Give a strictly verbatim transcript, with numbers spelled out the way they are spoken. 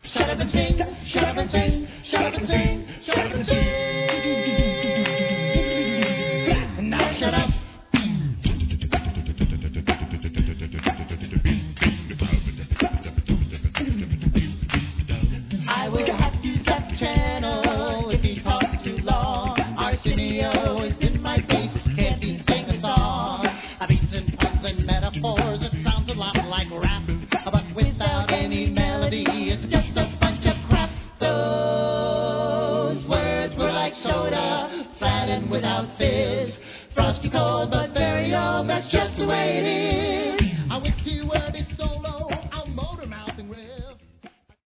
Shut up and sing, shut up and sing, shut up and sing, shut up and sing. Now shut up. I will have to cut the channel if he talks too long. Arsenio is in my face, can't he sing a song? I beats and puns and metaphors, it sounds a lot like rap, but without any melody, it's just a bunch of crap. Those words were like soda, flat and without fizz, frosty cold, but